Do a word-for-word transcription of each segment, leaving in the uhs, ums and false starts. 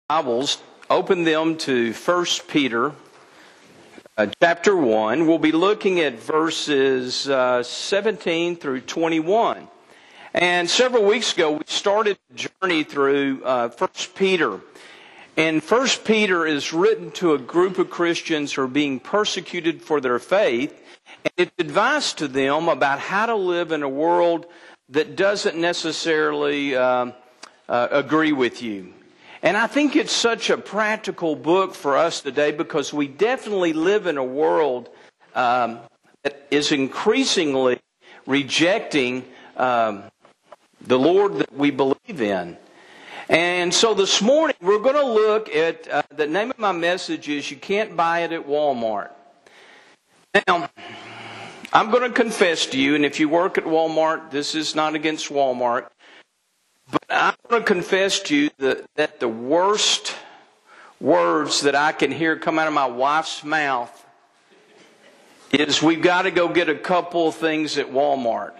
Bibles, open them to First Peter uh, chapter one. We'll be looking at verses uh, seventeen through twenty-one. And several weeks ago, we started a journey through uh, First Peter. And First Peter is written to a group of Christians who are being persecuted for their faith. And it's advice to them about how to live in a world that doesn't necessarily uh, uh, agree with you. And I think it's such a practical book for us today because we definitely live in a world um, that is increasingly rejecting um, the Lord that we believe in. And so this morning we're going to look at, uh, the name of my message is You Can't Buy It at Walmart. Now, I'm going to confess to you, and if you work at Walmart, this is not against Walmart, but I'm going to confess to you that, that the worst words that I can hear come out of my wife's mouth is, we've got to go get a couple of things at Walmart.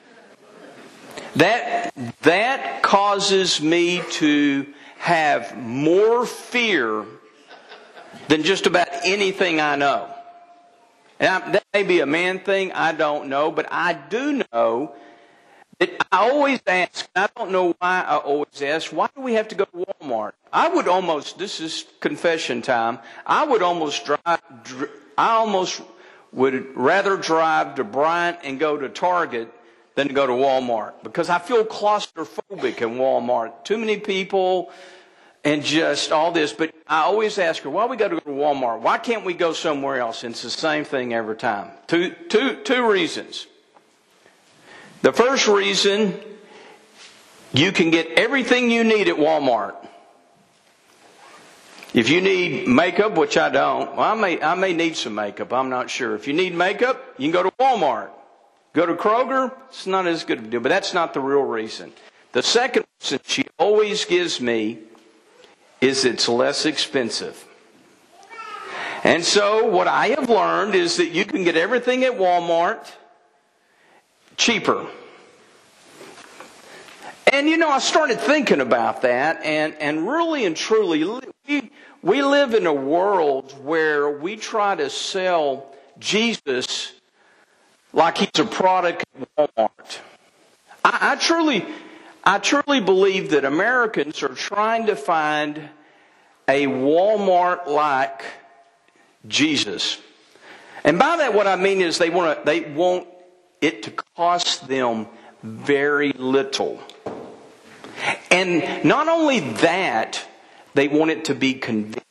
That, that causes me to have more fear than just about anything I know. And I, that may be a man thing, I don't know, but I do know that I always ask, and I don't know why I always ask, why do we have to go to Walmart? I would almost, this is confession time, I would almost drive, I almost would rather drive to Bryant and go to Target than to go to Walmart, because I feel claustrophobic in Walmart. Too many people and just all this. But I always ask her, why we got to go to Walmart? Why can't we go somewhere else? And it's the same thing every time. Two, two, two reasons. The first reason, you can get everything you need at Walmart. If you need makeup, which I don't, well, I may, I may need some makeup. I'm not sure. If you need makeup, you can go to Walmart. Go to Kroger, it's not as good of a deal, but that's not the real reason. The second reason she always gives me is it's less expensive. And so what I have learned is that you can get everything at Walmart cheaper. And you know, I started thinking about that, and, and really and truly, we, we live in a world where we try to sell Jesus like he's a product at Walmart. I, I truly, I truly believe that Americans are trying to find a Walmart-like Jesus. And by that, what I mean is they want to, they want it to cost them very little. And not only that, they want it to be convenient.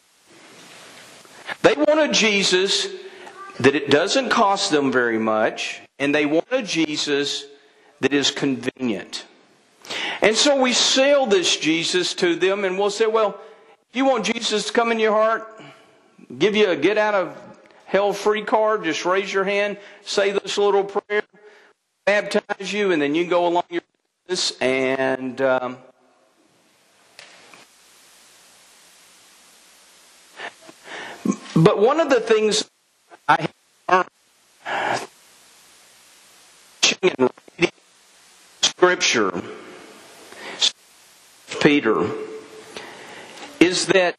They want a Jesus that it doesn't cost them very much, and they want a Jesus that is convenient. And so we sell this Jesus to them, and we'll say, well, if you want Jesus to come in your heart, give you a get out of hell free card, just raise your hand, say this little prayer, baptize you, and then you go along your business. And um, but one of the things I have learned in reading Scripture, Peter, is that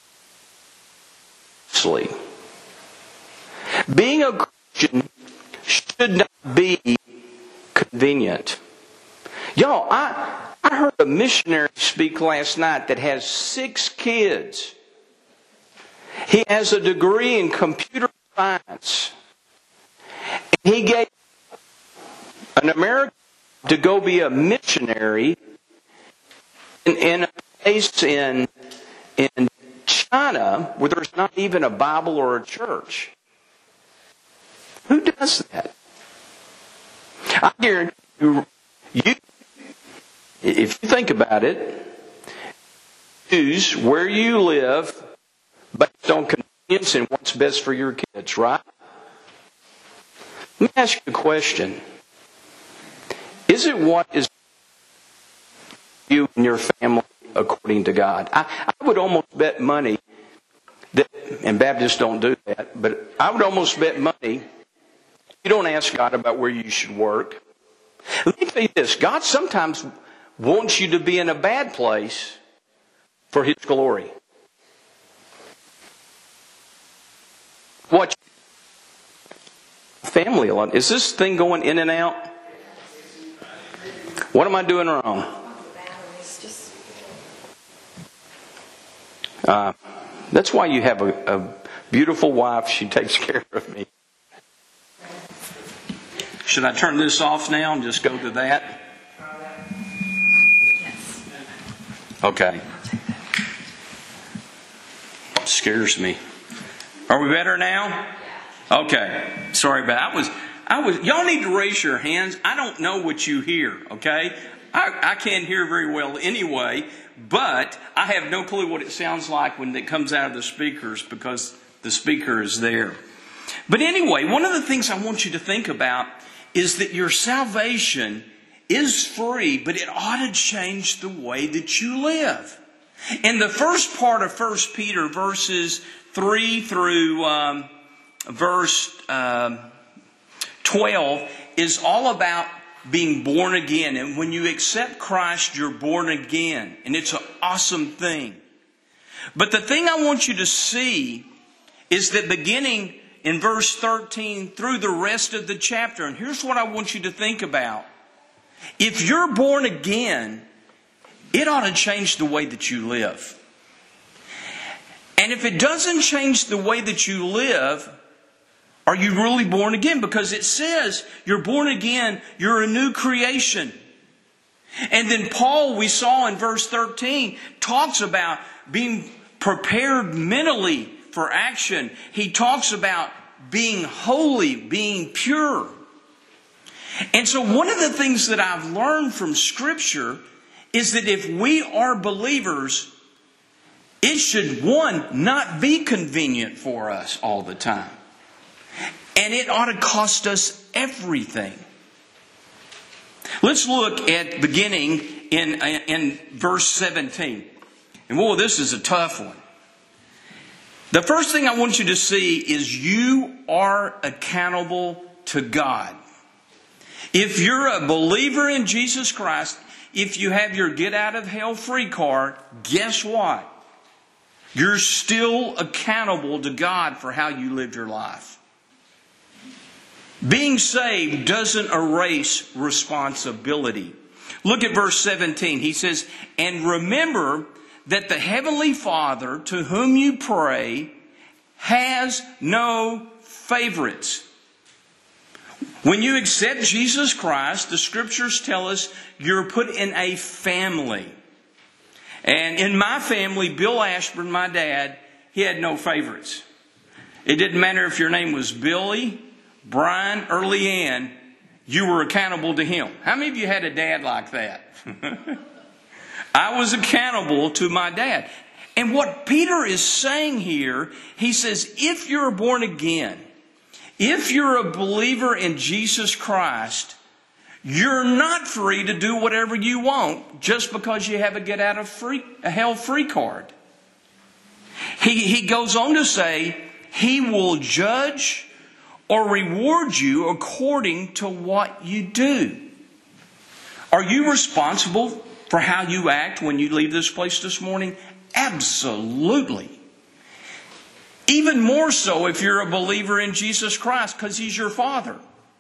being a Christian should not be convenient. Y'all, I, I heard a missionary speak last night that has six kids. He has a degree in computer science. And he gave an American to go be a missionary in, in a place in, in China where there's not even a Bible or a church. Who does that? I guarantee you, you if you think about it, choose where you live based on convenience and what's best for your kids, right? Let me ask you a question. Is it what is you and your family according to God? I, I would almost bet money that, and Baptists don't do that, but I would almost bet money you don't ask God about where you should work. Let me tell you this. God sometimes wants you to be in a bad place for His glory. Watch family a lot. Is this thing going in and out? What am I doing wrong? Uh, that's why you have a, a beautiful wife. She takes care of me. Should I turn this off now and just go to that? Yes. Okay. Scares me. Are we better now? Okay. Sorry about that. I was, I was, y'all need to raise your hands. I don't know what you hear, okay? I, I can't hear very well anyway, but I have no clue what it sounds like when it comes out of the speakers because the speaker is there. But anyway, one of the things I want you to think about is that your salvation is free, but it ought to change the way that you live. And the first part of First Peter, verses three through um, verse um, twelve, is all about being born again. And when you accept Christ, you're born again. And it's an awesome thing. But the thing I want you to see is that beginning in verse thirteen through the rest of the chapter, and here's what I want you to think about. If you're born again, it ought to change the way that you live. And if it doesn't change the way that you live, are you really born again? Because it says you're born again, you're a new creation. And then Paul, we saw in verse thirteen, talks about being prepared mentally for action. He talks about being holy, being pure. And so one of the things that I've learned from Scripture is that if we are believers, it should, one, not be convenient for us all the time. And it ought to cost us everything. Let's look at beginning in, in verse seventeen. And whoa, this is a tough one. The first thing I want you to see is you are accountable to God. If you're a believer in Jesus Christ, if you have your get out of hell free card, guess what? You're still accountable to God for how you lived your life. Being saved doesn't erase responsibility. Look at verse seventeen. He says, and remember that the Heavenly Father to whom you pray has no favorites. When you accept Jesus Christ, the Scriptures tell us you're put in a family. And in my family, Bill Ashburn, my dad, he had no favorites. It didn't matter if your name was Billy, Brian, or Leanne, you were accountable to him. How many of you had a dad like that? I was accountable to my dad. And what Peter is saying here, he says, if you're born again, if you're a believer in Jesus Christ, you're not free to do whatever you want just because you have a get out of free, a hell free card. He, he goes on to say, He will judge or reward you according to what you do. Are you responsible for how you act when you leave this place this morning? Absolutely. Even more so if you're a believer in Jesus Christ, because He's your Father.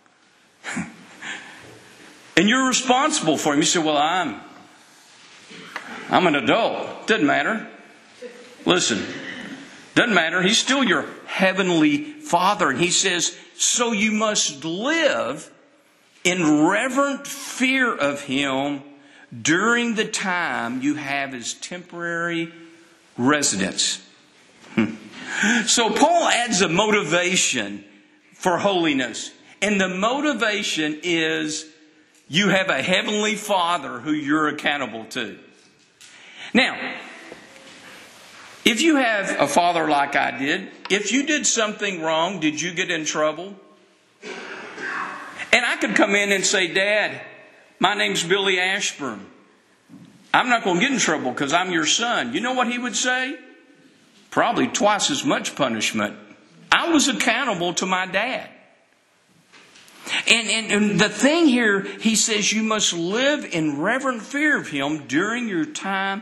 And you're responsible for Him. You say, well, I'm, I'm an adult. Doesn't matter. Listen, doesn't matter. He's still your Heavenly Father. And He says, so you must live in reverent fear of Him during the time you have as temporary residence. So Paul adds a motivation for holiness. And the motivation is you have a Heavenly Father who you're accountable to. Now, if you have a father like I did, if you did something wrong, did you get in trouble? And I could come in and say, Dad, my name's Billy Ashburn. I'm not going to get in trouble because I'm your son. You know what he would say? Probably twice as much punishment. I was accountable to my dad. And, and, and the thing here, he says you must live in reverent fear of Him during your time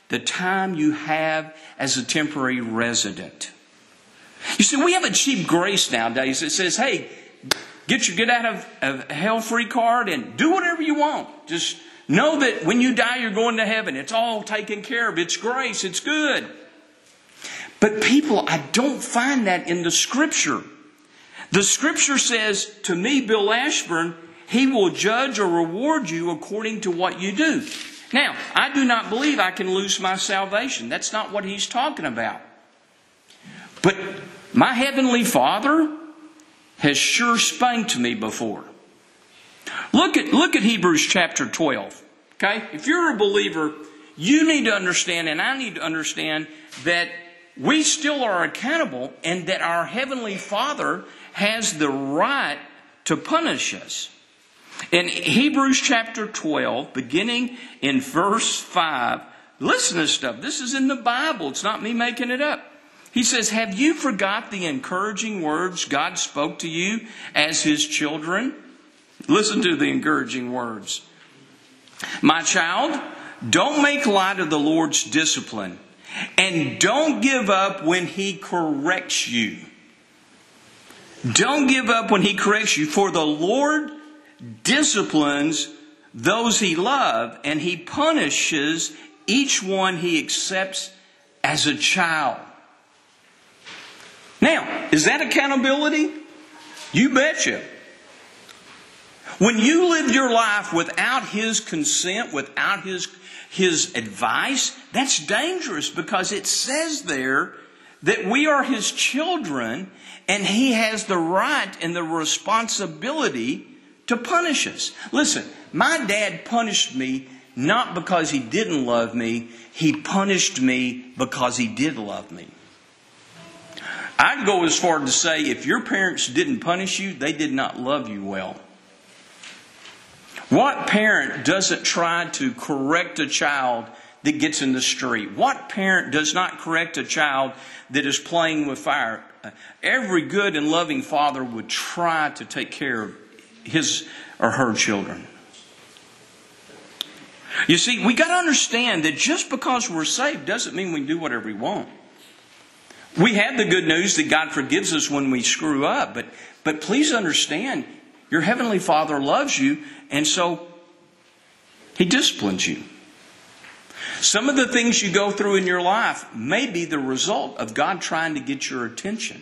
the time you have as a temporary resident. You see, we have a cheap grace nowadays that says, hey, get your get out of, of hell free card and do whatever you want. Just know that when you die, you're going to heaven. It's all taken care of. It's grace. It's good. But people, I don't find that in the Scripture. The Scripture says to me, Bill Ashburn, He will judge or reward you according to what you do. Now, I do not believe I can lose my salvation. That's not what he's talking about. But my Heavenly Father has sure spanked me before. Look at, look at Hebrews chapter twelve. Okay? If you're a believer, you need to understand, and I need to understand, that we still are accountable and that our Heavenly Father has the right to punish us. In Hebrews chapter twelve, beginning in verse five, listen to this stuff. This is in the Bible. It's not me making it up. He says, have you forgot the encouraging words God spoke to you as His children? Listen to the encouraging words. My child, don't make light of the Lord's discipline, and don't give up when He corrects you. Don't give up when He corrects you, for the Lord disciplines those He loves, and He punishes each one He accepts as a child. Now, is that accountability? You betcha. When you live your life without His consent, without His, His advice, that's dangerous, because it says there that we are His children and He has the right and the responsibility to punish us. Listen, my dad punished me not because he didn't love me. He punished me because he did love me. I'd go as far to say, if your parents didn't punish you, they did not love you well. What parent doesn't try to correct a child that gets in the street? What parent does not correct a child that is playing with fire? Every good and loving father would try to take care of his or her children. You see, we got to understand that just because we're saved doesn't mean we can do whatever we want. We have the good news that God forgives us when we screw up, but but please understand, your Heavenly Father loves you, and so He disciplines you. Some of the things you go through in your life may be the result of God trying to get your attention.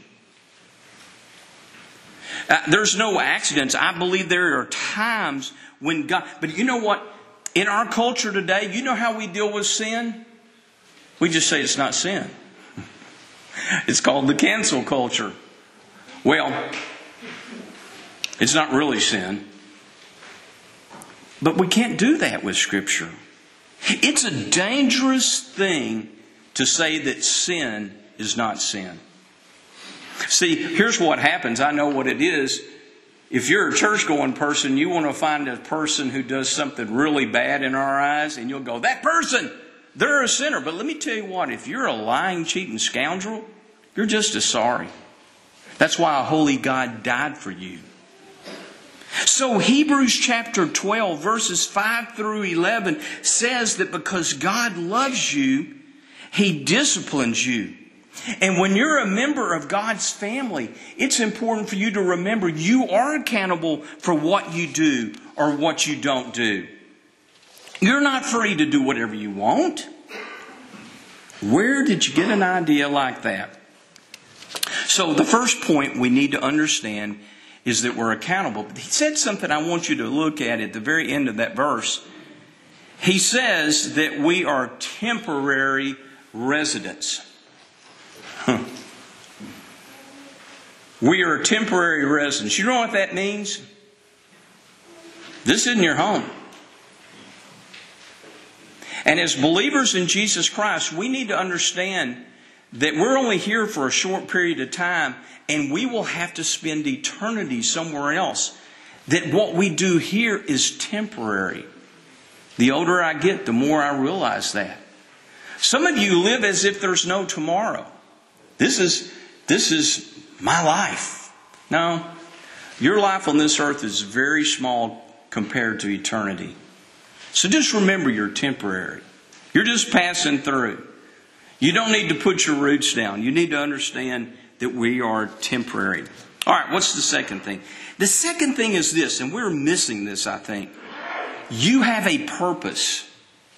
Uh, there's no accidents. I believe there are times when God... But you know what? In our culture today, you know how we deal with sin? We just say it's not sin. It's called the cancel culture. Well, it's not really sin. But we can't do that with Scripture. It's a dangerous thing to say that sin is not sin. See, here's what happens. I know what it is. If you're a church-going person, you want to find a person who does something really bad in our eyes, and you'll go, that person, they're a sinner. But let me tell you what, if you're a lying, cheating scoundrel, you're just as sorry. That's why a holy God died for you. So Hebrews chapter twelve, verses five through eleven says that because God loves you, He disciplines you. And when you're a member of God's family, it's important for you to remember you are accountable for what you do or what you don't do. You're not free to do whatever you want. Where did you get an idea like that? So the first point we need to understand is that we're accountable. But he said something I want you to look at at the very end of that verse. He says that we are temporary residents. Huh. We are temporary residents. You know what that means? This isn't your home. And as believers in Jesus Christ, we need to understand that we're only here for a short period of time, and we will have to spend eternity somewhere else. That what we do here is temporary. The older I get, the more I realize that. Some of you live as if there's no tomorrow. This is, this is my life. No, your life on this earth is very small compared to eternity. So just remember you're temporary. You're just passing through. You don't need to put your roots down. You need to understand that we are temporary. All right, what's the second thing? The second thing is this, and we're missing this, I think. You have a purpose.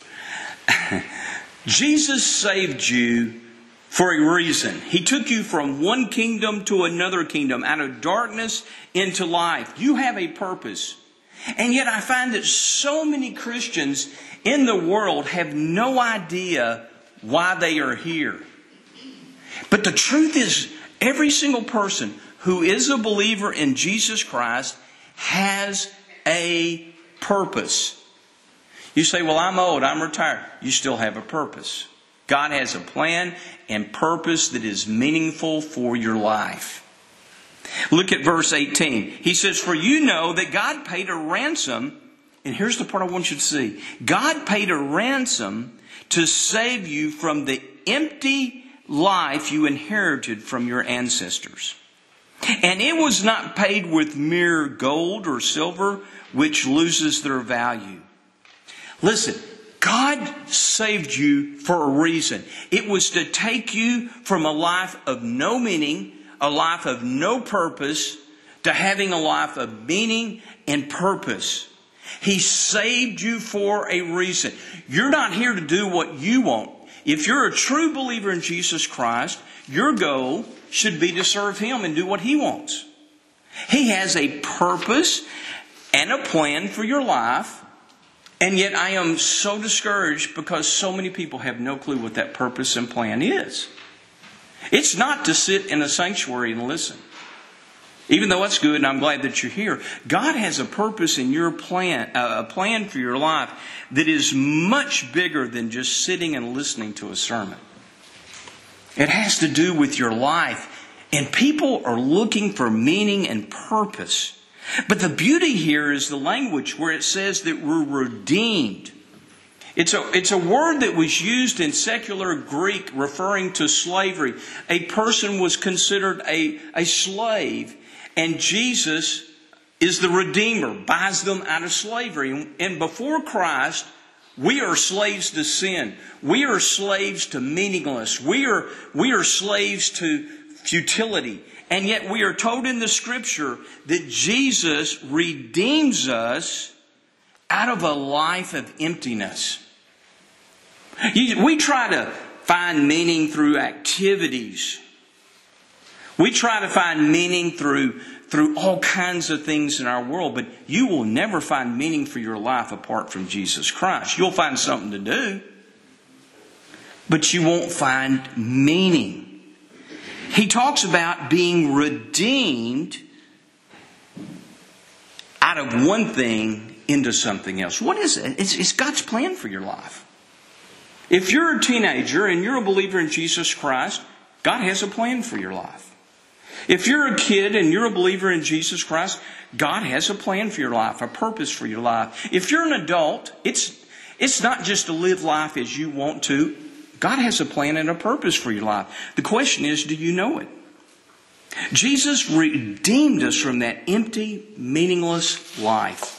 Jesus saved you for a reason. He took you from one kingdom to another kingdom, out of darkness into life. You have a purpose. And yet I find that so many Christians in the world have no idea why they are here. But the truth is, every single person who is a believer in Jesus Christ has a purpose. You say, well, I'm old, I'm retired. You still have a purpose. God has a plan and purpose that is meaningful for your life. Look at verse eighteen. He says, for you know that God paid a ransom. And here's the part I want you to see. God paid a ransom to save you from the empty life you inherited from your ancestors. And it was not paid with mere gold or silver, which loses their value. Listen, God saved you for a reason. It was to take you from a life of no meaning, a life of no purpose, to having a life of meaning and purpose. He saved you for a reason. You're not here to do what you want. If you're a true believer in Jesus Christ, your goal should be to serve Him and do what He wants. He has a purpose and a plan for your life. And yet I am so discouraged because so many people have no clue what that purpose and plan is. It's not to sit in a sanctuary and listen. Even though it's good and I'm glad that you're here, God has a purpose in your plan, uh, a plan for your life that is much bigger than just sitting and listening to a sermon. It has to do with your life. And people are looking for meaning and purpose. But the beauty here is the language where it says that we're redeemed. It's a, it's a word that was used in secular Greek referring to slavery. A person was considered a, a slave, and Jesus is the Redeemer, buys them out of slavery. And before Christ, we are slaves to sin. We are slaves to meaningless. We are, we are slaves to futility. And yet we are told in the Scripture that Jesus redeems us out of a life of emptiness. We try to find meaning through activities. We try to find meaning through, through all kinds of things in our world, but you will never find meaning for your life apart from Jesus Christ. You'll find something to do, but you won't find meaning. He talks about being redeemed out of one thing into something else. What is it? It's, it's God's plan for your life. If you're a teenager and you're a believer in Jesus Christ, God has a plan for your life. If you're a kid and you're a believer in Jesus Christ, God has a plan for your life, a purpose for your life. If you're an adult, it's, it's not just to live life as you want to. God has a plan and a purpose for your life. The question is, do you know it? Jesus redeemed us from that empty, meaningless life.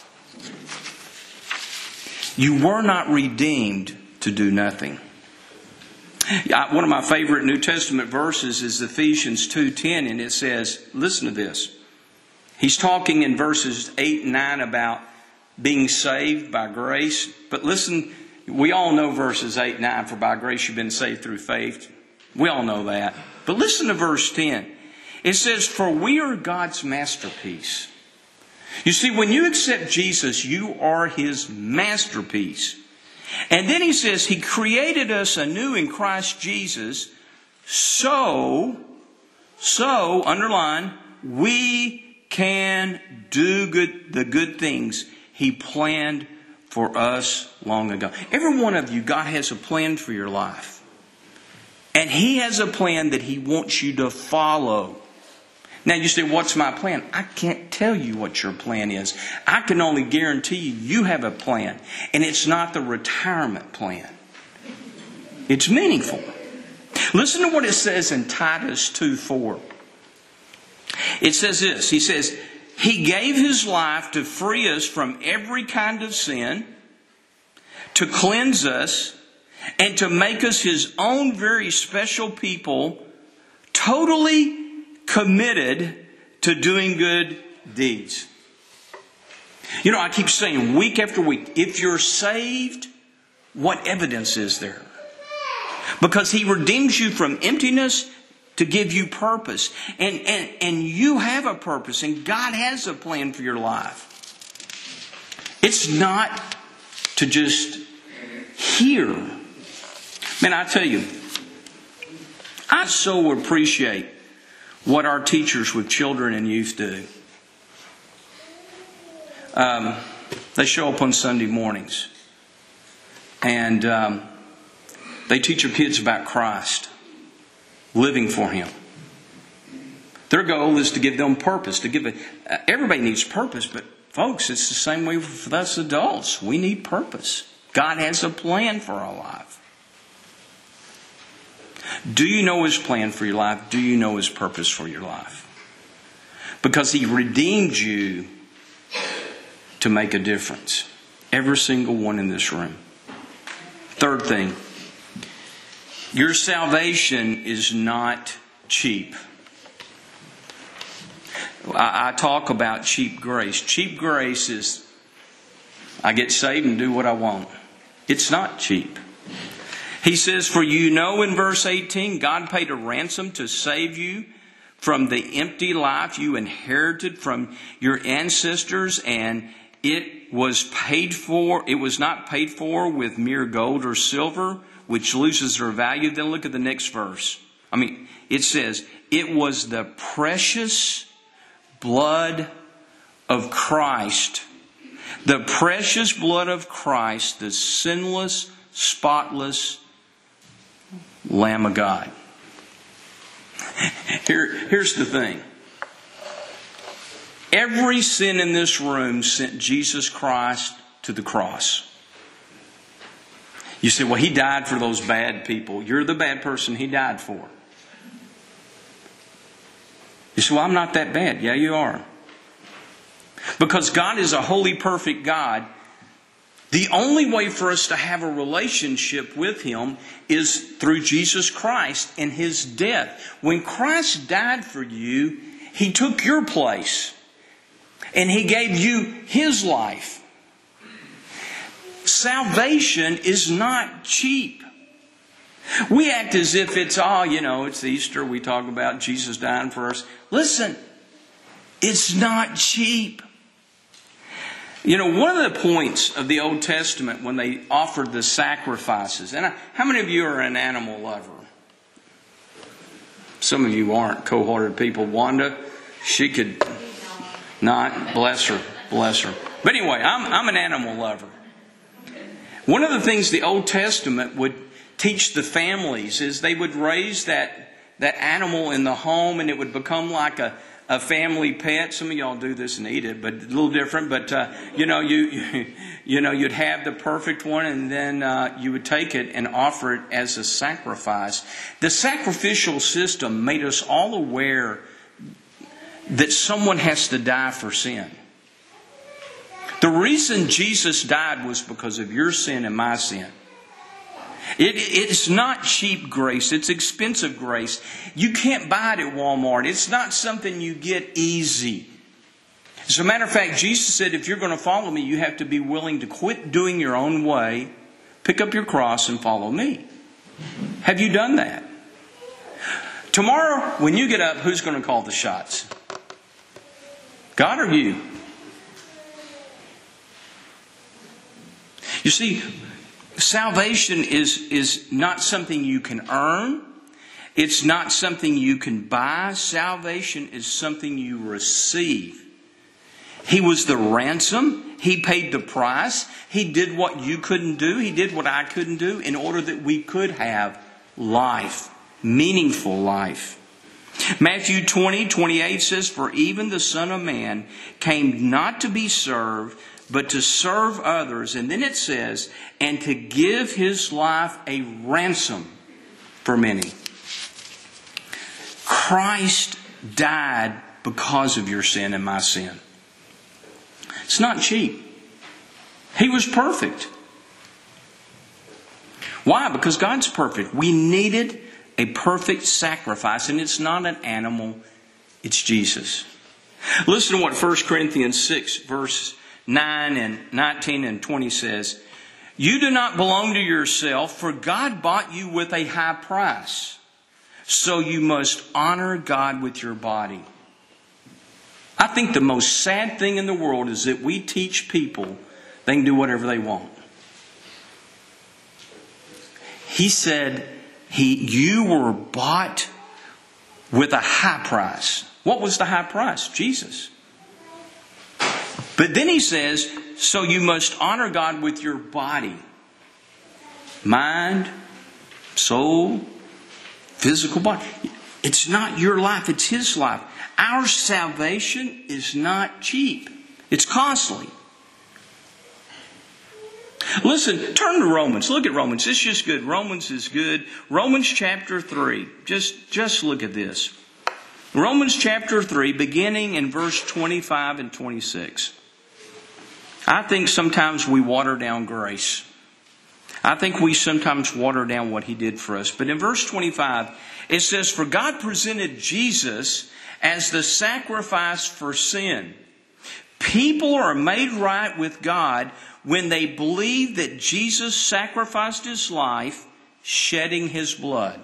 You were not redeemed to do nothing. One of my favorite New Testament verses is Ephesians two ten, and it says, listen to this. He's talking in verses eight and nine about being saved by grace. But listen, we all know verses eight and nine, for by grace you've been saved through faith. We all know that. But listen to verse ten. It says, for we are God's masterpiece. You see, when you accept Jesus, you are His masterpiece. And then he says, He created us anew in Christ Jesus, so, so, underline, we can do good, the good things He planned for us long ago. Every one of you, God has a plan for your life. And He has a plan that He wants you to follow. Now you say, what's my plan? I can't tell you what your plan is. I can only guarantee you, you have a plan. And it's not the retirement plan. It's meaningful. Listen to what it says in Titus two four. It says this. He says, He gave His life to free us from every kind of sin, to cleanse us, and to make us His own very special people, totally committed to doing good deeds. You know, I keep saying week after week, if you're saved, what evidence is there? Because He redeems you from emptiness to give you purpose. And, and, and you have a purpose, and God has a plan for your life. It's not to just hear. Man, I tell you, I so appreciate what our teachers with children and youth do. Um, they show up on Sunday mornings, and um, they teach their kids about Christ, living for Him. Their goal is to give them purpose. To give it. Uh, everybody needs purpose, but folks, it's the same way for us adults. We need purpose. God has a plan for our life. Do you know His plan for your life? Do you know His purpose for your life? Because He redeemed you to make a difference. Every single one in this room. Third thing, your salvation is not cheap. I, I talk about cheap grace. Cheap grace is, I get saved and do what I want. It's not cheap. He says, for you know in verse eighteen, God paid a ransom to save you from the empty life you inherited from your ancestors, and it was paid for, it was not paid for with mere gold or silver, which loses their value. Then look at the next verse. I mean, it says, it was the precious blood of Christ. The precious blood of Christ, the sinless, spotless Lamb of God. Here, here's the thing. Every sin in this room sent Jesus Christ to the cross. You say, well, He died for those bad people. You're the bad person He died for. You say, well, I'm not that bad. Yeah, you are. Because God is a holy, perfect God. The only way for us to have a relationship with Him is through Jesus Christ and His death. When Christ died for you, He took your place. And He gave you His life. Salvation is not cheap. We act as if it's, oh, you know, it's Easter. We talk about Jesus dying for us. Listen, it's not cheap. You know, one of the points of the Old Testament when they offered the sacrifices, and I, how many of you are an animal lover? Some of you aren't cold-hearted people. Wanda, she could not, bless her, bless her. But anyway, I'm, I'm an animal lover. One of the things the Old Testament would teach the families is they would raise that, that animal in the home, and it would become like a, a family pet. Some of y'all do this and eat it, but a little different. But, uh, you know, you, you, you know, you'd have the perfect one, and then uh, you would take it and offer it as a sacrifice. The sacrificial system made us all aware that someone has to die for sin. The reason Jesus died was because of your sin and my sin. It, it's not cheap grace. It's expensive grace. You can't buy it at Walmart. It's not something you get easy. As a matter of fact, Jesus said, if you're going to follow me, you have to be willing to quit doing your own way, pick up your cross, and follow me. Have you done that? Tomorrow, when you get up, who's going to call the shots? God or you? You see, salvation is, is not something you can earn. It's not something you can buy. Salvation is something you receive. He was the ransom. He paid the price. He did what you couldn't do. He did what I couldn't do in order that we could have life, meaningful life. Matthew twenty, twenty-eight says, for even the Son of Man came not to be served, but to serve others. And then it says, and to give His life a ransom for many. Christ died because of your sin and my sin. It's not cheap. He was perfect. Why? Because God's perfect. We needed a perfect sacrifice, and it's not an animal, it's Jesus. Listen to what First Corinthians six, verse nine and nineteen and twenty says. You do not belong to yourself, for God bought you with a high price. So you must honor God with your body. I think the most sad thing in the world is that we teach people they can do whatever they want. He said, he, you were bought with a high price. What was the high price? Jesus. But then he says, so you must honor God with your body. Mind, soul, physical body. It's not your life, it's His life. Our salvation is not cheap. It's costly. Listen, turn to Romans. Look at Romans. It's just good. Romans is good. Romans chapter three. Just, just look at this. Romans chapter three, beginning in verse twenty-five and twenty-six. I think sometimes we water down grace. I think we sometimes water down what He did for us. But in verse twenty-five, it says, for God presented Jesus as the sacrifice for sin. People are made right with God when they believe that Jesus sacrificed His life, shedding His blood.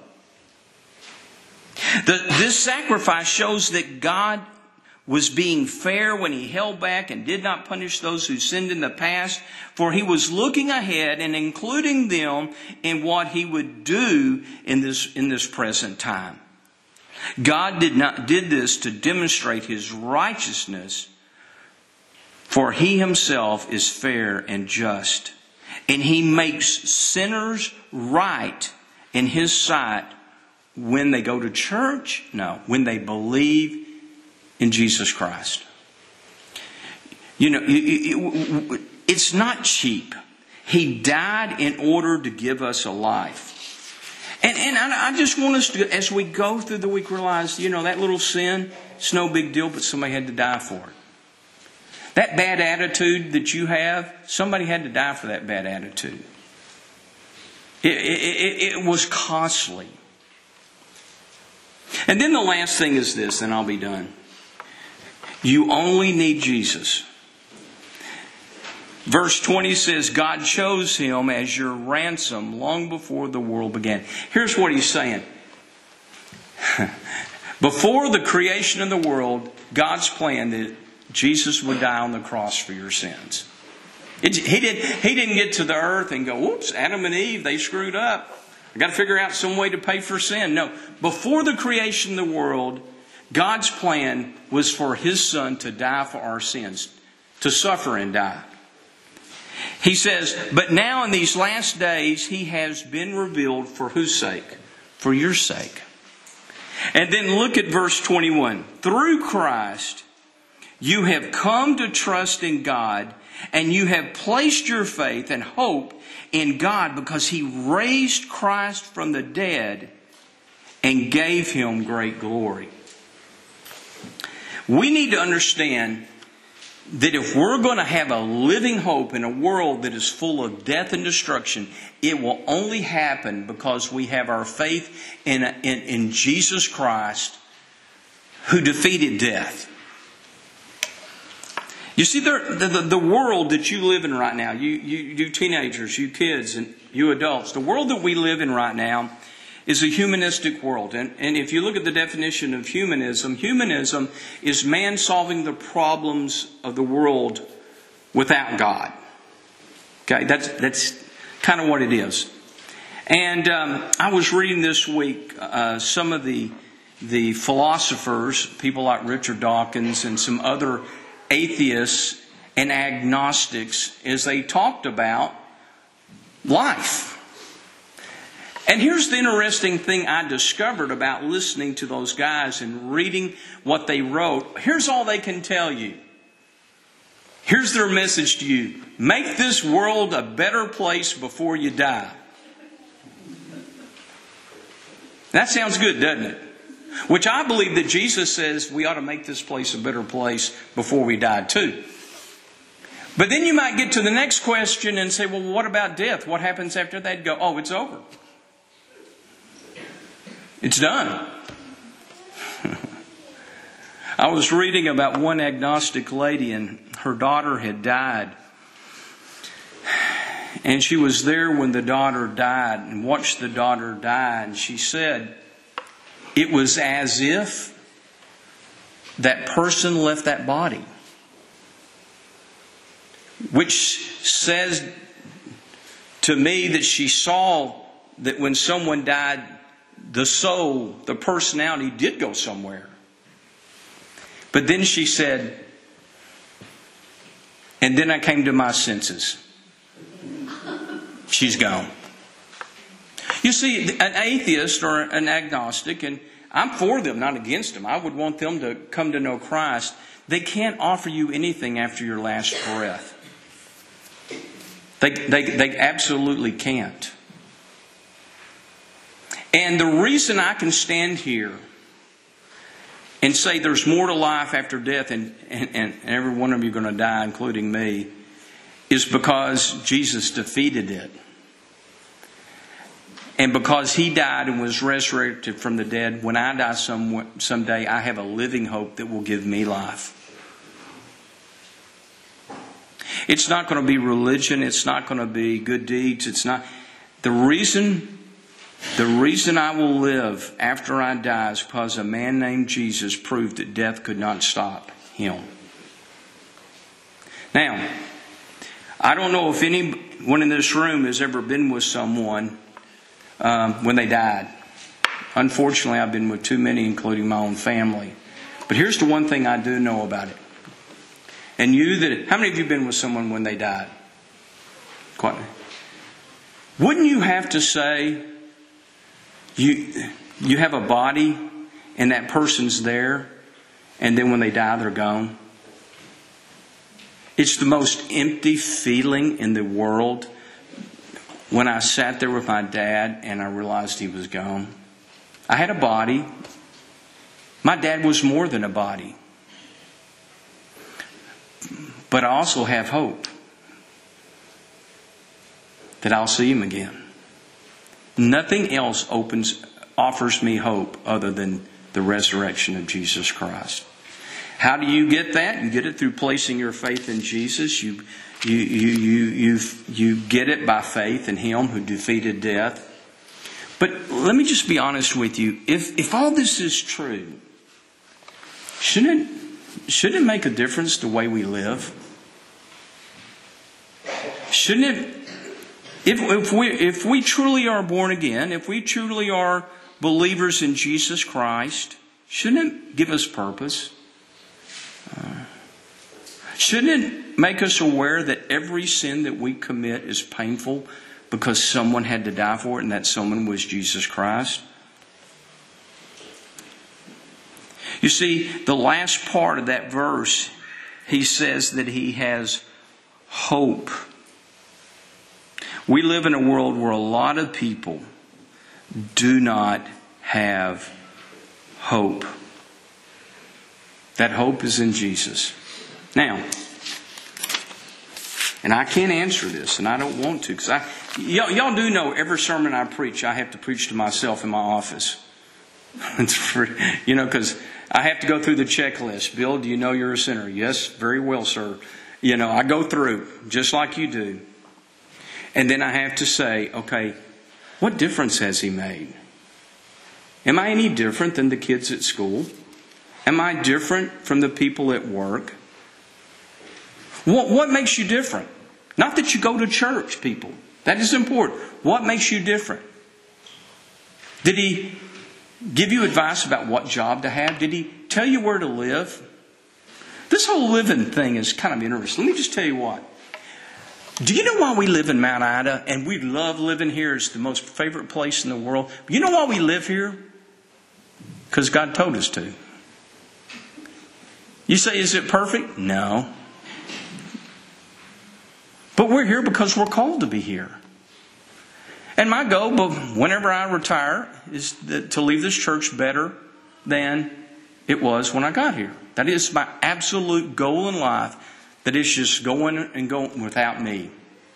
The, this sacrifice shows that God was being fair when He held back and did not punish those who sinned in the past, for He was looking ahead and including them in what He would do in this, in this present time. God did not did this to demonstrate His righteousness, for He Himself is fair and just, and He makes sinners right in His sight when they go to church? No, when they believe in Jesus Christ. You know, it's not cheap. He died in order to give us a life. And, and I just want us to, as we go through the week, realize, you know, that little sin, it's no big deal, but somebody had to die for it. That bad attitude that you have, somebody had to die for that bad attitude. It, it, it, it was costly. And then the last thing is this, and I'll be done. You only need Jesus. Verse twenty says, God chose Him as your ransom long before the world began. Here's what He's saying. Before the creation of the world, God's plan that Jesus would die on the cross for your sins. It, he, did, he didn't get to the earth and go, whoops, Adam and Eve, they screwed up. I've got to figure out some way to pay for sin. No, before the creation of the world, God's plan was for His Son to die for our sins, to suffer and die. He says, but now in these last days, He has been revealed for whose sake? For your sake. And then look at verse twenty-one. Through Christ, you have come to trust in God, and you have placed your faith and hope in God because He raised Christ from the dead and gave Him great glory. We need to understand that if we're going to have a living hope in a world that is full of death and destruction, it will only happen because we have our faith in, in, in Jesus Christ, who defeated death. You see, the, the, the world that you live in right now, you, you, you teenagers, you kids, and you adults, the world that we live in right now is a humanistic world. And, and if you look at the definition of humanism, humanism is man solving the problems of the world without God. Okay, that's, that's kind of what it is. And um, I was reading this week uh, some of the, the philosophers, people like Richard Dawkins and some other atheists and agnostics, as they talked about life. And here's the interesting thing I discovered about listening to those guys and reading what they wrote. Here's all they can tell you. Here's their message to you. Make this world a better place before you die. That sounds good, doesn't it? Which I believe that Jesus says we ought to make this place a better place before we die too. But then you might get to the next question and say, well, what about death? What happens after that? Go, oh, it's over. It's done. I was reading about one agnostic lady, and her daughter had died. And she was there when the daughter died and watched the daughter die. And she said, it was as if that person left that body. Which says to me that she saw that when someone died, the soul, the personality did go somewhere. But then she said, and then I came to my senses. She's gone. You see, an atheist or an agnostic, and I'm for them, not against them. I would want them to come to know Christ. They can't offer you anything after your last breath. They, they, they absolutely can't. And the reason I can stand here and say there's more to life after death, and, and, and every one of you are going to die, including me, is because Jesus defeated it. And because He died and was resurrected from the dead, when I die some, someday, I have a living hope that will give me life. It's not going to be religion. It's not going to be good deeds. It's not. The reason, the reason I will live after I die is because a man named Jesus proved that death could not stop Him. Now, I don't know if anyone in this room has ever been with someone um, when they died. Unfortunately, I've been with too many, including my own family. But here's the one thing I do know about it. And you that, how many of you have been with someone when they died? Quite. Wouldn't you have to say, you, you have a body and that person's there, and then when they die, they're gone? It's the most empty feeling in the world when I sat there with my dad and I realized he was gone. I had a body. My dad was more than a body. But I also have hope that I'll see him again. Nothing else opens, offers me hope other than the resurrection of Jesus Christ. How do you get that? You get it through placing your faith in Jesus. You, you, you, you, you, you get it by faith in Him who defeated death. But let me just be honest with you. If, if all this is true, shouldn't it Shouldn't it make a difference the way we live? Shouldn't it, if, if we if we truly are born again, if we truly are believers in Jesus Christ, shouldn't it give us purpose? Uh, shouldn't it make us aware that every sin that we commit is painful because someone had to die for it, and that someone was Jesus Christ? You see, the last part of that verse, he says that he has hope. We live in a world where a lot of people do not have hope. That hope is in Jesus. Now, and I can't answer this, and I don't want to, because I, y'all, y'all do know every sermon I preach, I have to preach to myself in my office. It's for, you know, because I have to go through the checklist. Bill, do you know you're a sinner? Yes, very well, sir. You know, I go through just like you do. And then I have to say, okay, what difference has He made? Am I any different than the kids at school? Am I different from the people at work? What, what makes you different? Not that you go to church, people. That is important. What makes you different? Did He give you advice about what job to have? Did He tell you where to live? This whole living thing is kind of interesting. Let me just tell you what. Do you know why we live in Mount Ida? And we love living here. It's the most favorite place in the world. You know why we live here? Because God told us to. You say, is it perfect? No. But we're here because we're called to be here. And my goal, whenever I retire, is to leave this church better than it was when I got here. That is my absolute goal in life, that it's just going and going without me.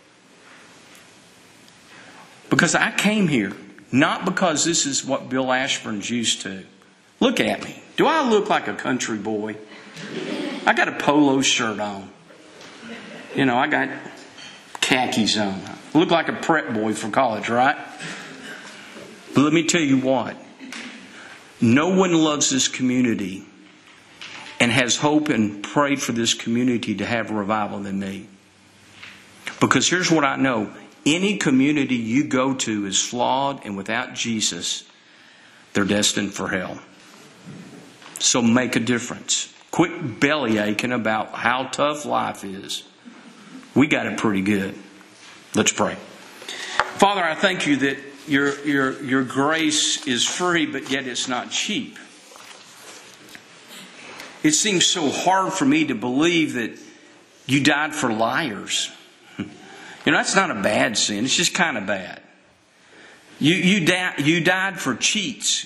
Because I came here, not because this is what Bill Ashburn's used to. Look at me. Do I look like a country boy? I got a polo shirt on. You know, I got khakis on. I look like a prep boy for college, right? But let me tell you what. No one loves this community and has hope and prayed for this community to have revival than me. Because here's what I know. Any community you go to is flawed, and without Jesus, they're destined for hell. So make a difference. Quit belly aching about how tough life is. We got it pretty good. Let's pray. Father, I thank you that your, your, your grace is free, but yet it's not cheap. It seems so hard for me to believe that you died for liars. You know, that's not a bad sin. It's just kind of bad. You, you, da- you died for cheats.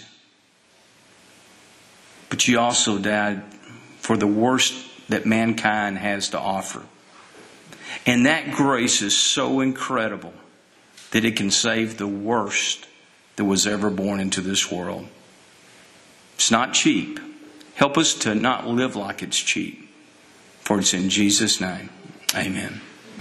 But you also died for the worst that mankind has to offer. And that grace is so incredible that it can save the worst that was ever born into this world. It's not cheap. Help us to not live like it's cheap. For it's in Jesus' name. Amen.